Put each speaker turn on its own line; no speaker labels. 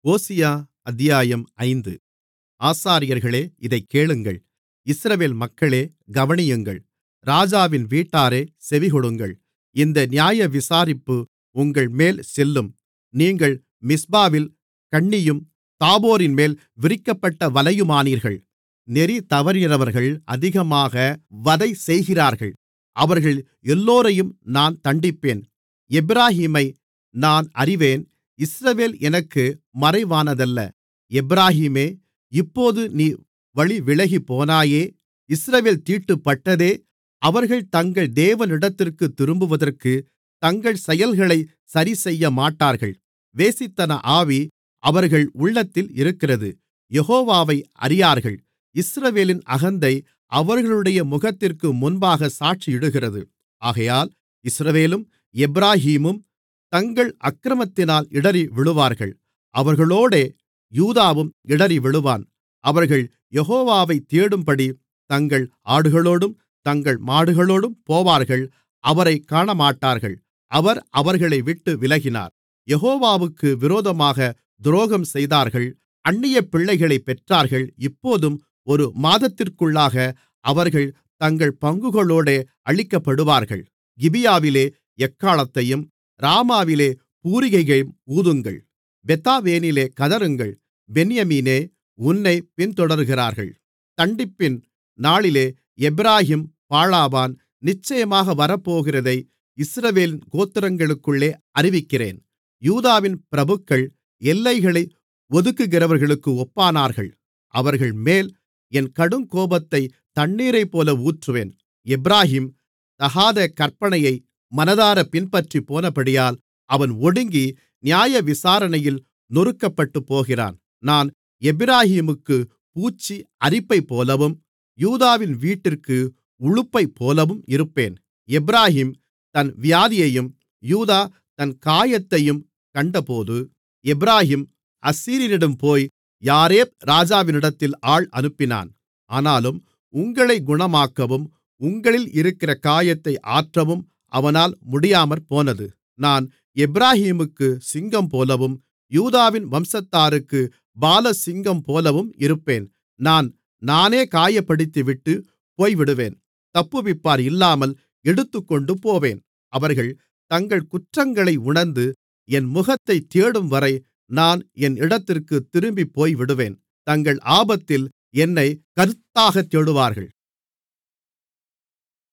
ஓசியா அத்தியாயம் 5. ஆசாரியர்களே, இதைக் கேளுங்கள். இஸ்ரவேல் மக்களே, கவனியுங்கள். ராஜாவின் வீட்டாரே, செவிகொடுங்கள். இந்த நியாயவிசாரிப்பு உங்கள்மேல் செல்லும். நீங்கள் மிஸ்பாவில் கண்ணியும் தாபோரின்மேல் விரிக்கப்பட்ட வலையுமானீர்கள். நெறிதவறினவர்கள் அதிகமாக வதை செய்கிறார்கள். அவர்கள் எல்லோரையும் நான் தண்டிப்பேன். எப்பிராயீமை நான் அறிவேன், இஸ்ரவேல் எனக்கு மறைவானதல்ல. எப்பிராயீமே, இப்போது நீ வழிவிலகிப் போனாயே. இஸ்ரவேல் தீட்டுப்பட்டதே. அவர்கள் தங்கள் தேவனிடத்திற்குத் திரும்புவதற்குத் தங்கள் செயல்களைச் சரிசெய்யமாட்டார்கள். வேசித்தன ஆவி அவர்கள் உள்ளத்தில் இருக்கிறது. யெகோவாவை அறியார்கள். இஸ்ரவேலின் அகந்தை அவர்களுடைய முகத்திற்கு முன்பாக சாட்சியிடுகிறது. ஆகையால் இஸ்ரவேலும் எப்பிராயீமும் தங்கள் அக்கிரமத்தினால் இடறி விழுவார்கள். அவர்களோடே யூதாவும் இடறி விழுவான். அவர்கள் யெகோவாவைத் தேடும்படி தங்கள் ஆடுகளோடும் தங்கள் மாடுகளோடும் போவார்கள். அவரைக் காணமாட்டார்கள். அவர் அவர்களைவிட்டு விலகினார். யெகோவாவுக்கு விரோதமாக துரோகம் செய்தார்கள். அந்நிய பிள்ளைகளைப் பெற்றார்கள். இப்போதும் ஒரு மாதத்திற்குள்ளாக அவர்கள் தங்கள் பங்குகளோடே அழிக்கப்படுவார்கள். கிபியாவிலே எக்காளத்தையும் ராமாவிலே பூரிகையையும் ஊதுங்கள். பெத்தாவேனிலே கதறுங்கள். பென்யமீனே, உன்னைப் பின்தொடருகிறார்கள். தண்டிப்பின் நாளிலே எப்பிராயீம் பாழாவான். நிச்சயமாக வரப்போகிறதை இஸ்ரவேலின் கோத்திரங்களுக்குள்ளே அறிவிக்கிறேன். யூதாவின் பிரபுக்கள் எல்லைகளை ஒதுக்குகிறவர்களுக்கு ஒப்பானார்கள். அவர்கள்மேல் என் கடுங்கோபத்தைத் தண்ணீரைப்போல ஊற்றுவேன். எப்பிராயீம் தகாத கற்பனையை மனதாரப் பின்பற்றிப் போனபடியால் அவன் ஒடுங்கி நியாயவிசாரணையில் நொறுக்கப்பட்டுப் போகிறான். நான் எப்பிராயீமுக்குப் பூச்சி அரிப்பைப்போலவும் யூதாவின் வீட்டிற்கு உளுப்பைப்போலவும் இருப்பேன். எப்பிராயீம் தன் வியாதியையும் யூதா தன் காயத்தையும் கண்டபோது எப்பிராயீம் அசீரியனிடம் போய் யாரேப் ராஜாவினிடத்தில் ஆள் அனுப்பினான். ஆனாலும் உங்களைக் குணமாக்கவும் உங்களில் இருக்கிற காயத்தை ஆற்றவும் அவனால் முடியாமற்போனது. நான் எப்பிராயீமுக்குச் சிங்கம்போலவும் யூதாவின் வம்சத்தாருக்குப் பாலசிங்கம்போலவும் இருப்பேன். நானே காயப்படுத்திவிட்டுப் போய்விடுவேன். தப்புவிப்பார் இல்லாமல் எடுத்துக்கொண்டு போவேன். அவர்கள் தங்கள் குற்றங்களை உணர்ந்து என் முகத்தைத் தேடும்வரை நான் என் இடத்திற்குத் திரும்பிப் போய்விடுவேன். தங்கள் ஆபத்தில் என்னைக் கருத்தாகத் தேடுவார்கள்.